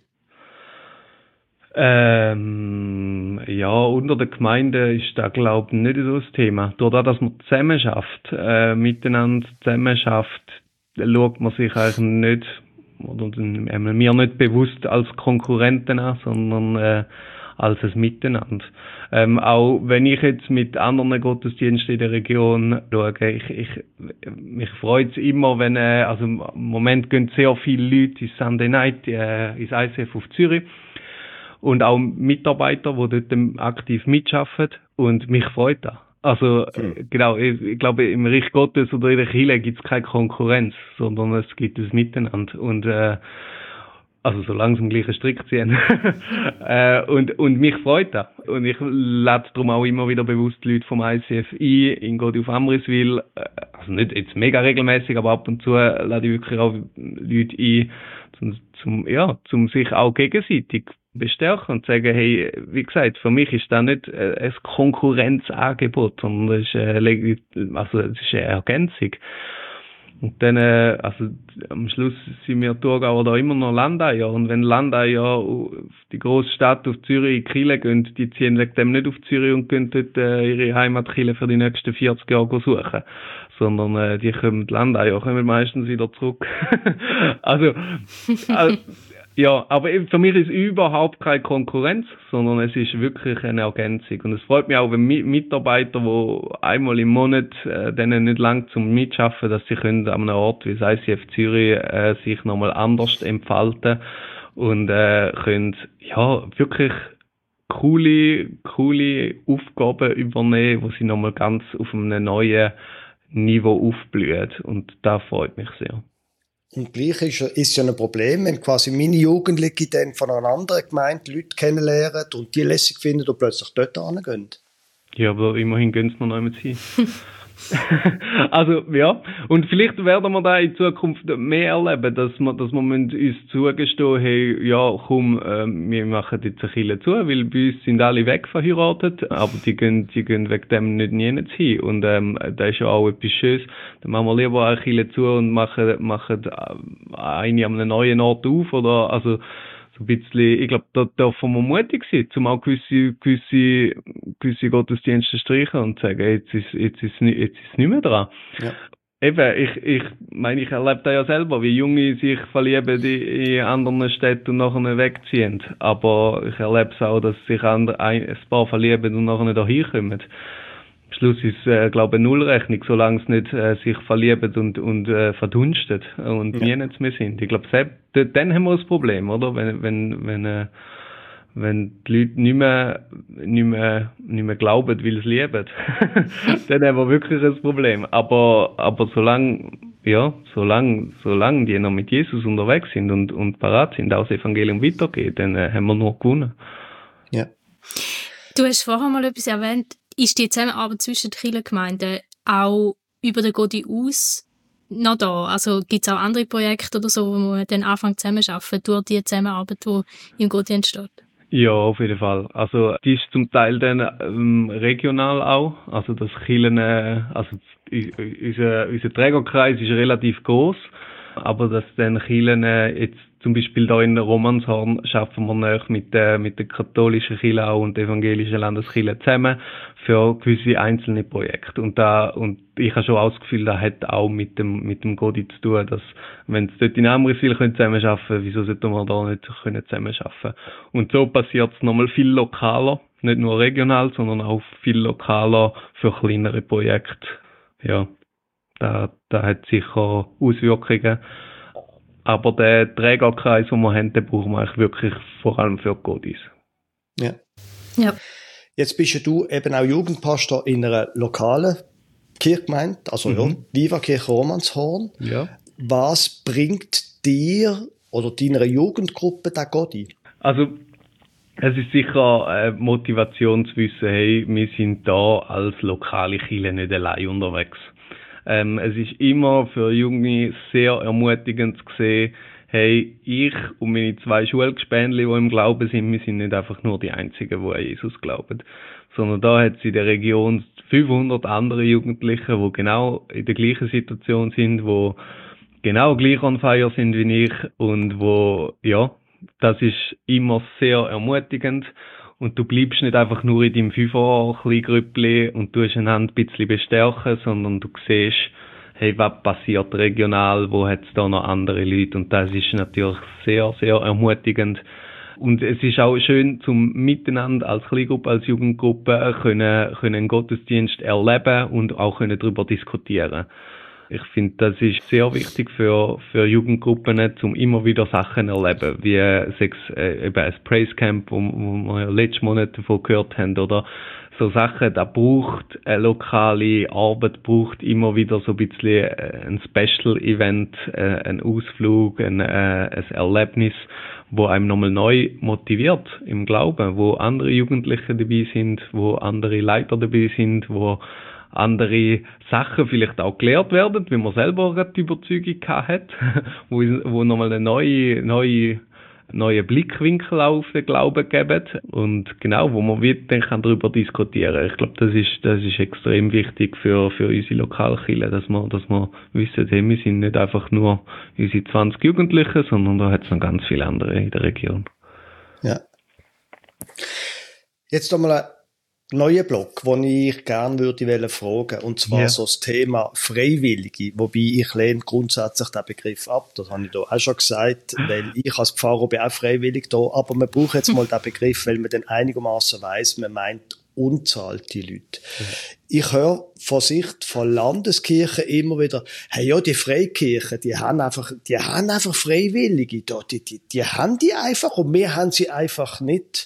Ähm, ja, unter den Gemeinden ist das, glaube ich, nicht so das Thema. Dadurch, dass man zusammen schafft, äh, miteinander zusammen schafft, schaut man sich eigentlich nicht, oder mir nicht bewusst als Konkurrenten an, sondern äh, als ein Miteinander. Ähm, auch wenn ich jetzt mit anderen Gottesdiensten in der Region schaue, ich, ich, mich freut es immer, wenn, äh, also im Moment gehen sehr viele Leute ins Sunday Night, äh, ins I C F auf Zürich und auch Mitarbeiter, die dort aktiv mitarbeiten und mich freut das. Also, hm. genau, ich, ich glaube, im Reich Gottes oder in der Kirche gibt es keine Konkurrenz, sondern es gibt ein Miteinander und, äh, also solange sie im gleichen Strick ziehen. äh, und, und mich freut das. Und ich lade darum auch immer wieder bewusst die Leute vom I C F ein, in Godi auf Amriswil, äh, also nicht jetzt mega regelmäßig, aber ab und zu lade ich wirklich auch Leute ein, zum, zum, ja, zum sich auch gegenseitig bestärken und sagen, hey, wie gesagt, für mich ist das nicht äh, ein Konkurrenzangebot, sondern es ist, äh, also, es ist eine Ergänzung. Und dann, äh, also am Schluss sind wir Thurgauer da immer noch Landeier. Und wenn Landeier auf die grosse Stadt auf Zürich in Kirche gehen, die ziehen wegen dem nicht auf Zürich und gehen dort äh, ihre Heimatkirche für die nächsten vierzig Jahre suchen. Sondern äh, die kommen, die Landeier kommen meistens wieder zurück. also, äh, ja, aber für mich ist es überhaupt keine Konkurrenz, sondern es ist wirklich eine Ergänzung. Und es freut mich auch, wenn Mitarbeiter, die einmal im Monat äh, denen nicht lang zum Mitschaffen, dass sie können an einem Ort wie das I C F Zürich äh, sich nochmal anders entfalten und äh, können ja wirklich coole, coole Aufgaben übernehmen, wo sie nochmal ganz auf einem neuen Niveau aufblühen. Und das freut mich sehr. Und gleich ist es ja ein Problem, wenn quasi meine Jugendlichen dann von einer anderen Gemeinde Leute kennenlernen und die lässig finden und plötzlich dort hingehen. Ja, aber immerhin gehen sie noch nicht mehr hin. Also, ja. Und vielleicht werden wir da in Zukunft mehr erleben, dass wir, dass wir uns zugestehen, hey, ja, komm, äh, wir machen jetzt eine Kirche zu, weil bei uns sind alle wegverheiratet, aber die gehen, die gehen wegen dem nicht nirgends hin. Und, ähm, da ist ja auch etwas Schönes. Dann machen wir lieber eine Kirche zu und machen, machen eine an einem neuen Ort auf, oder, also, ein bisschen, ich glaube, da dürfen wir mutig sein, zum auch gewisse, gewisse, gewisse Gottesdienste streichen und sagen, jetzt ist, jetzt ist, jetzt ist nicht mehr dran. Ja. Eben, ich, ich meine, ich erlebe das ja selber, wie Junge sich verlieben in anderen Städten und nachher wegziehen. Aber ich erlebe es auch, dass sich andere, ein paar verlieben und nachher nicht dahin kommen. Am Schluss ist, äh, glaube ich, eine Nullrechnung, solange es nicht äh, sich verlieben und, und äh, verdunstet und ja. nirgends mehr sind. Ich glaube, dann haben wir das Problem, oder? Wenn, wenn, wenn, äh, wenn die Leute nicht mehr, nicht mehr, nicht mehr glauben, weil sie lieben, dann haben wir wirklich ein Problem. Aber, aber solange, ja, solange, solange die noch mit Jesus unterwegs sind und, und parat sind, auch das Evangelium weitergeht, dann äh, haben wir nur gewonnen. Ja. Du hast vorher mal etwas erwähnt. Ist die Zusammenarbeit zwischen den Kirchengemeinden auch über den Godi aus noch da? Also gibt es auch andere Projekte oder so, wo man dann anfängt zusammenzuarbeiten durch die Zusammenarbeit, die im Godi entsteht? Ja, auf jeden Fall. Also die ist zum Teil dann ähm, regional auch. Also das Kirchen, äh, also unser, unser Trägerkreis ist relativ groß, aber dass dann Kirchen äh, jetzt zum Beispiel da in Romanshorn schaffen wir näher mit der, mit der katholischen Kirche auch und der evangelischen Landeskirche zusammen für gewisse einzelne Projekte. Und da, und ich habe schon auch das Gefühl, das hat auch mit dem, mit dem Godi zu tun, dass, wenn es dort in Amriswil zusammen arbeiten können, wieso sollten wir da nicht können zusammen arbeiten? Und so passiert es nochmal viel lokaler, nicht nur regional, sondern auch viel lokaler für kleinere Projekte. Ja, da, da hat sicher Auswirkungen. Aber den Trägerkreis, den wir haben, den brauchen wir eigentlich wirklich vor allem für Godis. Ja. Ja. Jetzt bist du eben auch Jugendpastor in einer lokalen Kirchgemeinde, also mhm. ja, Viva Kirche Romanshorn. Ja. Was bringt dir oder deiner Jugendgruppe der Godi? Also, es ist sicher eine Motivation zu wissen, hey, wir sind da als lokale Kirche nicht allein unterwegs. Ähm, es ist immer für Junge sehr ermutigend zu sehen, hey, ich und meine zwei Schulgespänli, die im Glauben sind, wir sind nicht einfach nur die Einzigen, die an Jesus glauben. Sondern da hat es in der Region fünfhundert andere Jugendliche, die genau in der gleichen Situation sind, die genau gleich on fire sind wie ich und wo, ja, das ist immer sehr ermutigend. Und du bleibst nicht einfach nur in deinem Fünfer-Kleingrüppli und tust einander ein bisschen bestärken, sondern du siehst, hey, was passiert regional, wo hat es da noch andere Leute? Und das ist natürlich sehr, sehr ermutigend. Und es ist auch schön, zum Miteinander als Kleingruppe, als Jugendgruppe können, können einen Gottesdienst erleben und auch können darüber diskutieren. Ich finde, das ist sehr wichtig für, für Jugendgruppen, um immer wieder Sachen zu erleben, wie sechs, äh, eben ein Praise Camp, wo, wo wir letzten Monat davon gehört haben, oder so Sachen, da braucht eine lokale Arbeit, braucht immer wieder so ein bisschen ein Special-Event, ein Ausflug, ein, ein Erlebnis, wo einem nochmal neu motiviert im Glauben, wo andere Jugendliche dabei sind, wo andere Leiter dabei sind, wo andere Sachen vielleicht auch gelehrt werden, wie man selber gerade die Überzeugung hat, wo, wo nochmal eine neue, neue, neue Blickwinkel auf den Glauben geben und genau, wo man wird, dann kann darüber diskutieren. Ich glaube, das ist, das ist extrem wichtig für, für unsere Lokalkirche, dass wir, dass wir wissen, hey, wir sind nicht einfach nur unsere zwanzig Jugendlichen, sondern da hat es noch ganz viele andere in der Region. Ja. Jetzt nochmal ein neuer Block, den ich gerne würde fragen, und zwar ja. so das Thema Freiwillige, wobei ich lehne grundsätzlich den Begriff ab, das habe ich da auch schon gesagt, weil ich als Pfarrer bin auch freiwillig da, aber man braucht jetzt mal den Begriff, weil man dann einigermaßen weiss, man meint unzahlte Leute. Mhm. Ich höre von Sicht von Landeskirchen immer wieder, hey, ja, die Freikirchen, die haben einfach, die haben einfach Freiwillige da, die, die, die haben die einfach und wir haben sie einfach nicht.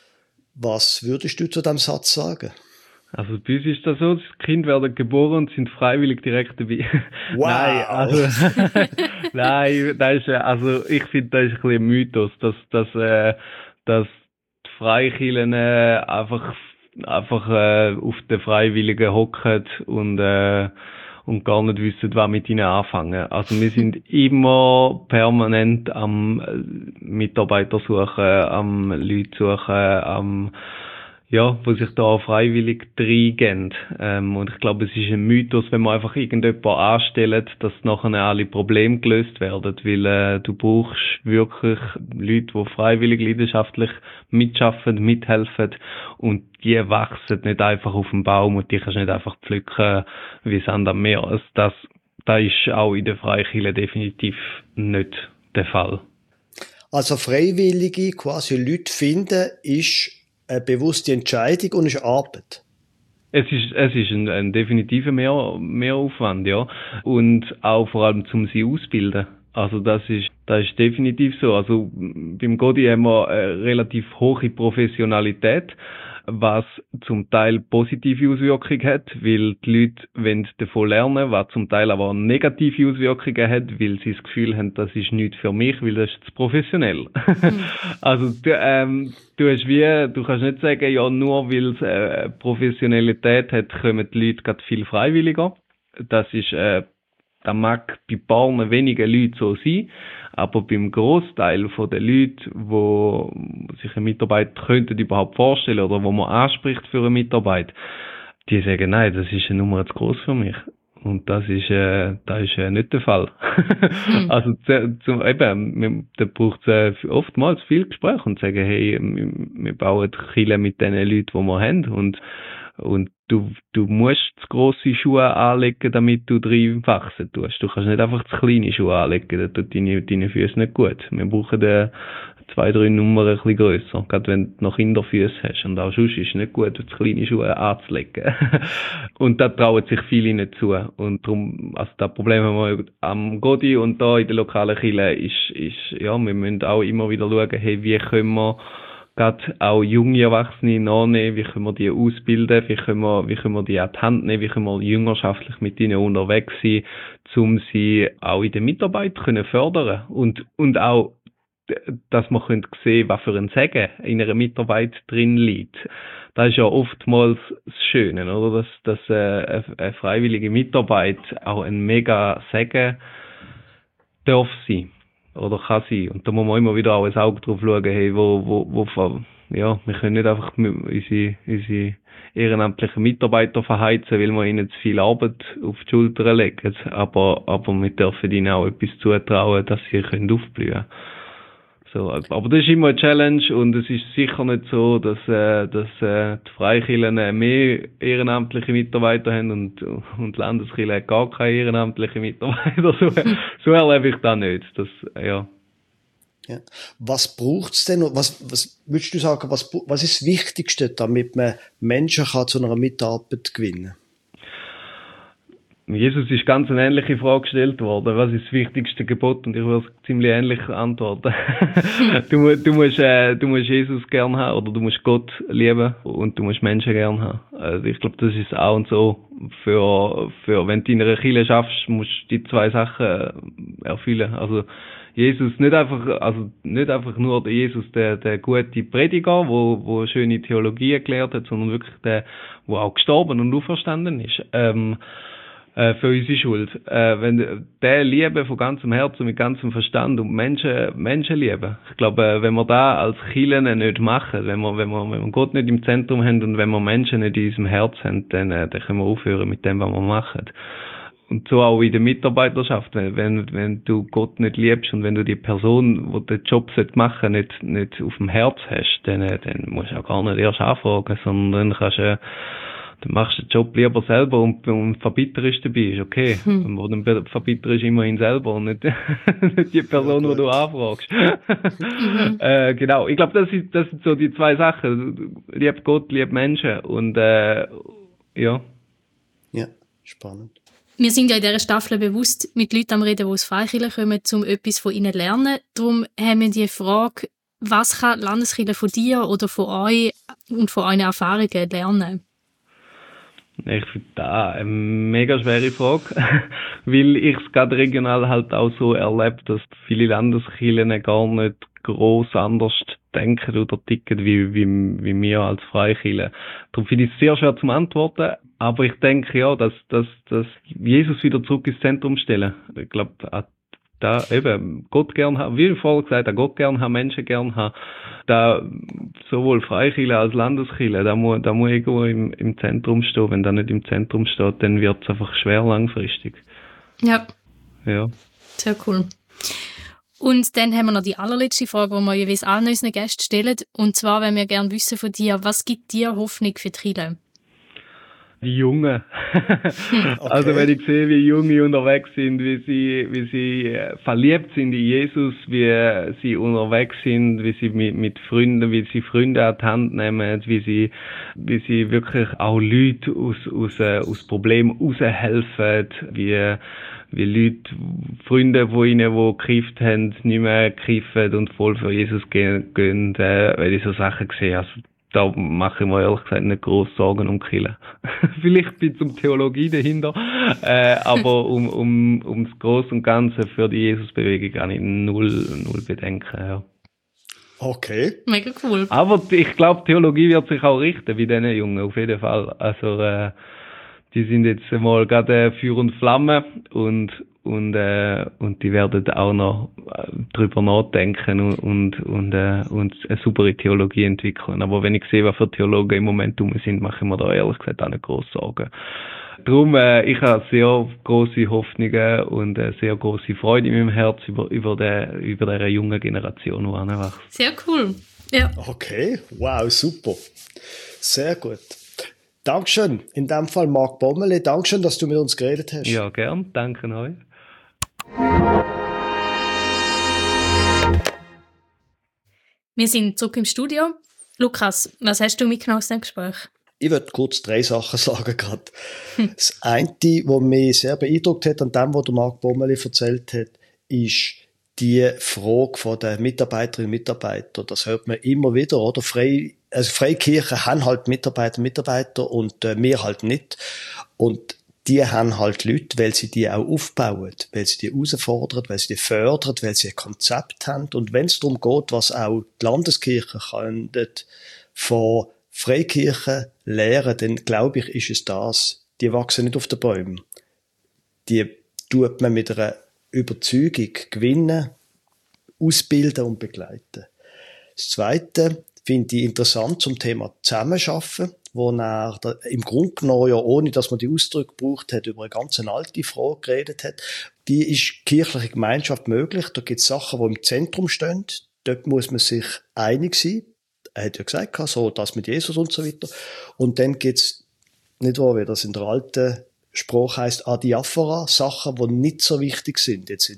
Was würdest du zu diesem Satz sagen? Also bei uns ist das so, die Kinder werden geboren und sind freiwillig direkt dabei. Wow! Nein, also, nein, das ist, also ich finde, das ist ein bisschen ein Mythos, dass, dass, äh, dass die Freikirchen äh, einfach, einfach äh, auf den Freiwilligen hocken und äh, und gar nicht wissen, was mit ihnen anfangen. Also wir sind immer permanent am Mitarbeiter suchen, am Leute suchen, am, ja, wo sich da freiwillig reingehen. Ähm, und ich glaube, es ist ein Mythos, wenn man einfach irgendjemanden anstellt, dass nachher alle Probleme gelöst werden, weil äh, du brauchst wirklich Leute, die freiwillig, leidenschaftlich mitschaffen, mithelfen und die wachsen nicht einfach auf dem Baum und die kannst du nicht einfach pflücken wie Sand am Meer. Also das, das ist auch in der Freikirche definitiv nicht der Fall. Also Freiwillige, quasi Leute finden, ist eine bewusste Entscheidung und ist Arbeit. Es ist, es ist ein, ein definitiver Mehr, Mehraufwand, ja. Und auch vor allem zum sie ausbilden. Also das ist, das ist definitiv so. Also beim Godi haben wir eine relativ hohe Professionalität, was zum Teil positive Auswirkungen hat, weil die Leute wollen davon lernen, was zum Teil aber negative Auswirkungen hat, weil sie das Gefühl haben, das ist nichts für mich, weil das ist zu professionell. Mhm. Also du, ähm, du hast wie, du kannst nicht sagen, ja, nur weil es äh, Professionalität hat, kommen die Leute gerade viel freiwilliger. Das ist, äh, das mag bei ein paar wenigen Leuten so sein, aber beim Großteil von den Leuten, die sich eine Mitarbeit könnten überhaupt vorstellen oder wo man anspricht für eine Mitarbeit, die sagen, nein, das ist eine Nummer zu groß für mich. Und das ist, äh, das ist äh, nicht der Fall. Mhm. Also zu, zu, eben, da braucht es äh, oftmals viel Gespräch und sagen, hey, wir, wir bauen Kirche mit den Leuten, die wir haben und Und du, du musst zu grosse Schuhe anlegen, damit du drin wachsen tust. Du kannst nicht einfach zu kleine Schuhe anlegen, das tut deine, deine Füße nicht gut. Wir brauchen äh, zwei, drei Nummern ein bisschen grösser, gerade wenn du noch Kinderfüße hast. Und auch sonst ist es nicht gut, zu kleine Schuhe anzulegen. Und da trauen sich viele nicht zu. Und darum, also das Problem haben wir am Godi und da in der lokalen Kirche ist, ist, ja, wir müssen auch immer wieder schauen, hey, wie können wir gerade auch junge Erwachsene nachnehmen, wie können wir die ausbilden, wie können wir, wie können wir die an die Hand nehmen, wie können wir jüngerschaftlich mit ihnen unterwegs sein, um sie auch in der Mitarbeit können fördern und, und auch, dass man sehen können, was für ein Segen in einer Mitarbeit drin liegt. Das ist ja oftmals das Schöne, oder? Dass, dass äh, eine freiwillige Mitarbeit auch ein mega Segen darf sein. Oder kann sein. Und da muss man immer wieder auch ein Auge drauf schauen, hey, wo, wo, wo, ja, wir können nicht einfach unsere, unsere ehrenamtlichen Mitarbeiter verheizen, weil wir ihnen zu viel Arbeit auf die Schultern legen. Aber, aber wir dürfen ihnen auch etwas zutrauen, dass sie können aufblühen. So, aber das ist immer eine Challenge und es ist sicher nicht so, dass, äh, dass äh, die Freikirchen mehr ehrenamtliche Mitarbeiter haben und, und die Landeskirche gar keine ehrenamtliche Mitarbeiter. So, so erlebe ich das nicht. Das, ja. Ja. Was braucht's denn? Was, was würdest du sagen, was, was ist das Wichtigste, damit man Menschen kann zu einer Mitarbeit gewinnen kann? Jesus ist ganz eine ähnliche Frage gestellt worden. Was ist das wichtigste Gebot? Und ich würde ziemlich ähnlich antworten. du, du, musst, äh, du musst Jesus gern haben oder du musst Gott lieben und du musst Menschen gern haben. Also ich glaube, das ist auch und so. Für, für, wenn du in einer Kirche schaffst, musst du die zwei Sachen erfüllen. Also Jesus, nicht einfach, also nicht einfach nur der Jesus, der, der gute Prediger, wo, wo schöne Theologie gelehrt hat, sondern wirklich der, wo auch gestorben und auferstanden ist. Ähm, für unsere Schuld. Äh, wenn der Liebe von ganzem Herzen, mit ganzem Verstand und Menschen, Menschen lieben. Ich glaube, wenn wir da als Kirchen nicht machen, wenn wir, wenn wir, wenn wir Gott nicht im Zentrum haben und wenn wir Menschen nicht in unserem Herz haben, dann, dann können wir aufhören mit dem, was wir machen. Und so auch in der Mitarbeiterschaft. Wenn, wenn, wenn du Gott nicht liebst und wenn du die Person, die den Job machen sollte, nicht, nicht auf dem Herz hast, dann, dann musst du auch gar nicht erst anfragen, sondern dann kannst du dann machst du den Job lieber selber und, und verbitterst dabei, ist okay. Hm. Und dann verbitterst du immerhin selber und nicht, nicht die Person, ja, die du anfragst. mhm. äh, genau, ich glaube, das, das sind so die zwei Sachen. Lieb Gott, lieb Menschen und äh, ja. Ja, spannend. Wir sind ja in dieser Staffel bewusst mit Leuten am Reden, die aus Freikirchen kommen, um etwas von ihnen zu lernen. Darum haben wir die Frage, was kann Landeskirche von dir oder von euch und von euren Erfahrungen lernen? Ich finde das eine mega schwere Frage, weil ich es gerade regional halt auch so erlebe, dass viele Landeskirchen gar nicht gross anders denken oder ticken wie, wie, wie wir als Freikirche. Darum finde ich es sehr schwer zum Antworten, aber ich denke ja, dass, dass, dass Jesus wieder zurück ins Zentrum stellen. Ich glaube, da eben Gott gern haben, wie vorher gesagt, auch Gott gern haben, Menschen gern haben, da sowohl Freikirche als Landeskirche, da muss, da muss irgendwo im, im Zentrum stehen. Wenn da nicht im Zentrum steht, dann wird es einfach schwer langfristig. Ja. Ja. Sehr cool. Und dann haben wir noch die allerletzte Frage, die wir jeweils allen unseren Gästen stellen. Und zwar, wenn wir gerne wissen von dir, was gibt dir Hoffnung für die Kirche? Die Jungen. Okay. Also wenn ich sehe, wie Junge unterwegs sind, wie sie, wie sie äh, verliebt sind in Jesus, wie sie unterwegs sind, wie sie mit, mit Freunden, wie sie Freunde an die Hand nehmen, wie sie, wie sie wirklich auch Leute aus, aus, äh, aus Problemen raushelfen, wie, wie Leute, Freunde, die ihnen, die gekriegt haben, nicht mehr greifen und voll für Jesus gehen, gehen äh, wenn ich so Sachen sehe. Also, da mache ich mir ehrlich gesagt nicht gross Sorgen um Kirche. Vielleicht bin ich zum Theologie dahinter, äh, aber um, um, um das Grosse und Ganze für die Jesusbewegung kann ich null, null bedenken, ja. Okay. Mega cool. Aber ich glaube, Theologie wird sich auch richten bei diesen Jungen, auf jeden Fall. Also, äh, die sind jetzt mal gerade Feuer und Flamme und, und, äh, und die werden auch noch äh, drüber nachdenken und, und, und, äh, und eine super Theologie entwickeln. Aber wenn ich sehe, was für Theologen im Moment rum sind, mache ich mir da ehrlich gesagt auch nicht grosse Sorgen. Darum, äh, ich habe sehr grosse Hoffnungen und äh, sehr grosse Freude in meinem Herz über, über, der, über diese junge Generation, die heranwächst. Sehr cool. Ja. Okay, wow, super. Sehr gut. Dankeschön. In dem Fall Marc Bommeli. Dankeschön, dass du mit uns geredet hast. Ja, gern. Danke euch. Wir sind zurück im Studio. Lukas, was hast du mitgenommen aus dem Gespräch? Ich würde kurz drei Sachen sagen gerade. Hm. Das eine, was mich sehr beeindruckt hat an dem, was der Marc Bommeli erzählt hat, ist die Frage von den Mitarbeiterinnen und Mitarbeitern. Das hört man immer wieder, oder? Frei, also Freikirchen haben halt Mitarbeiter und Mitarbeiter und äh, wir halt nicht. Und die haben halt Leute, weil sie die auch aufbauen, weil sie die herausfordern, weil sie die fördern, weil sie ein Konzept haben. Und wenn es darum geht, was auch die Landeskirchen können von Freikirchen lehren, dann glaube ich, ist es das. Die wachsen nicht auf den Bäumen. Die tut man mit einer Überzeugung gewinnen, ausbilden und begleiten. Das Zweite finde ich interessant zum Thema Zusammenarbeiten, wo er im Grunde genommen, ja, ohne dass man die Ausdrücke gebraucht hat, über eine ganz alte Frage geredet hat. Wie ist kirchliche Gemeinschaft möglich? Da gibt es Sachen, die im Zentrum stehen. Dort muss man sich einig sein. Er hat ja gesagt, so das mit Jesus und so weiter. Und dann gibt es, nicht wahr, wie das in der alten Spruch heisst, Adiaphora, Sachen, die nicht so wichtig sind. Jetzt in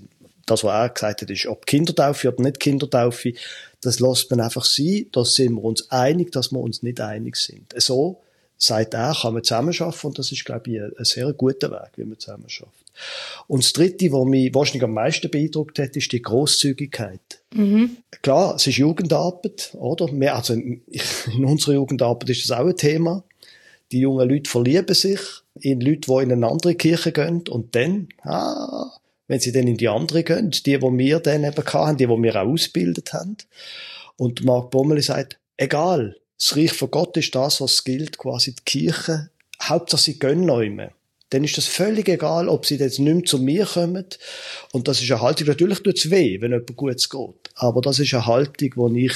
das, was er gesagt hat, ist, ob Kindertaufe oder nicht Kindertaufe, das lässt man einfach sein. Da sind wir uns einig, dass wir uns nicht einig sind. So, sagt er, kann man zusammenarbeiten und das ist, glaube ich, ein, ein sehr guter Weg, wie man zusammenarbeitet. Und das Dritte, was mich wahrscheinlich am meisten beeindruckt hat, ist die Grosszügigkeit. Mhm. Klar, es ist Jugendarbeit, oder? Wir, also in unserer Jugendarbeit ist das auch ein Thema. Die jungen Leute verlieben sich in Leute, die in eine andere Kirche gehen und dann, ah, wenn sie dann in die andere gehen, die, die wir dann eben hatten, die, die wir auch ausgebildet haben. Und Marc Bommeli sagt, egal, das Reich von Gott ist das, was gilt, quasi die Kirche, Hauptsache sie gehen neu mehr. Dann ist das völlig egal, ob sie jetzt nicht mehr zu mir kommen. Und das ist eine Haltung, natürlich tut es weh, wenn jemand Gutes geht. Aber das ist eine Haltung, die ich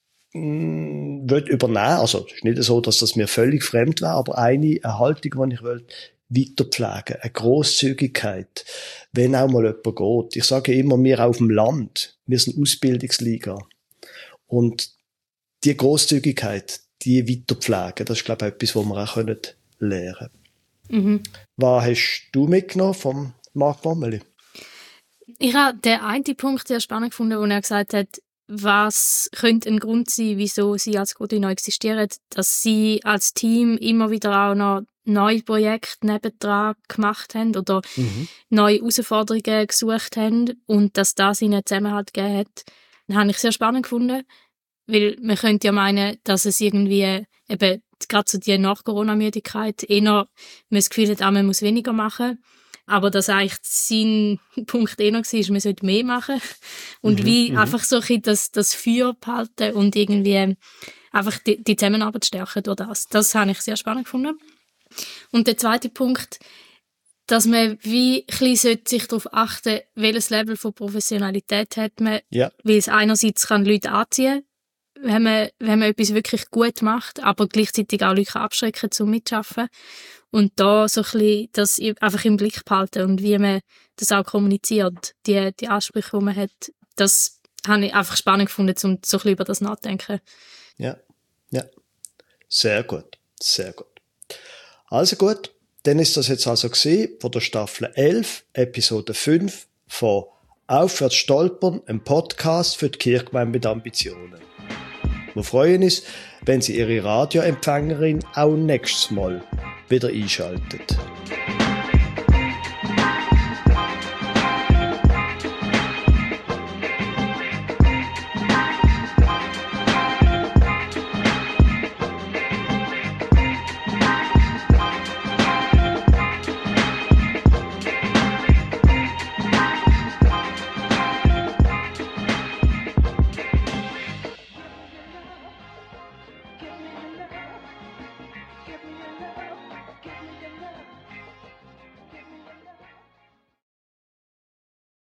mh, will übernehmen. Also, es ist nicht so, dass das mir völlig fremd wäre, aber eine, eine Haltung, die ich will, weiter pflegen. Eine Grosszügigkeit. Wenn auch mal jemand geht. Ich sage immer, wir auf dem Land, wir sind Ausbildungsliga. Und die Grosszügigkeit, die weiter pflegen, das ist, glaube ich, etwas, was wir auch lernen können. Mhm. Was hast du mitgenommen vom Marc Bommeli? Ich habe den einen Punkt sehr spannend gefunden, wo er gesagt hat, was könnte ein Grund sein, wieso sie als Godi noch existieren, dass sie als Team immer wieder auch noch neue Projekte nebendran gemacht haben oder mhm. neue Herausforderungen gesucht haben und dass das ihnen Zusammenhalt gegeben hat. Das habe ich sehr spannend gefunden, weil man könnte ja meinen, dass es irgendwie eben gerade so die Nach-Corona-Müdigkeit eher man das Gefühl hat, man muss weniger machen. Aber dass eigentlich sein Punkt eher war, man sollte mehr machen. Und mhm, wie m- einfach so ein bisschen das, das Feuer behalten und irgendwie einfach die, die Zusammenarbeit stärken durch das. Das habe ich sehr spannend gefunden. Und der zweite Punkt, dass man wie ein bisschen sich darauf achten sollte, welches Level von Professionalität hat man. Ja. Weil es einerseits kann Leute anziehen, wenn man, wenn man etwas wirklich gut macht, aber gleichzeitig auch Leute abschrecken zum Mitschaffen. Und da so ein bisschen das einfach im Blick behalten und wie man das auch kommuniziert, die, die Ansprüche, die man hat, das habe ich einfach spannend gefunden, um so ein bisschen über das nachzudenken. Ja, ja. Sehr gut, sehr gut. Also gut, dann ist das jetzt also gesehen von der Staffel elf, Episode fünf von Aufwärts stolpern, ein Podcast für die Kirchgemeinde mit Ambitionen. Wir freuen uns, wenn Sie Ihre Radioempfängerin auch nächstes Mal wieder einschaltet.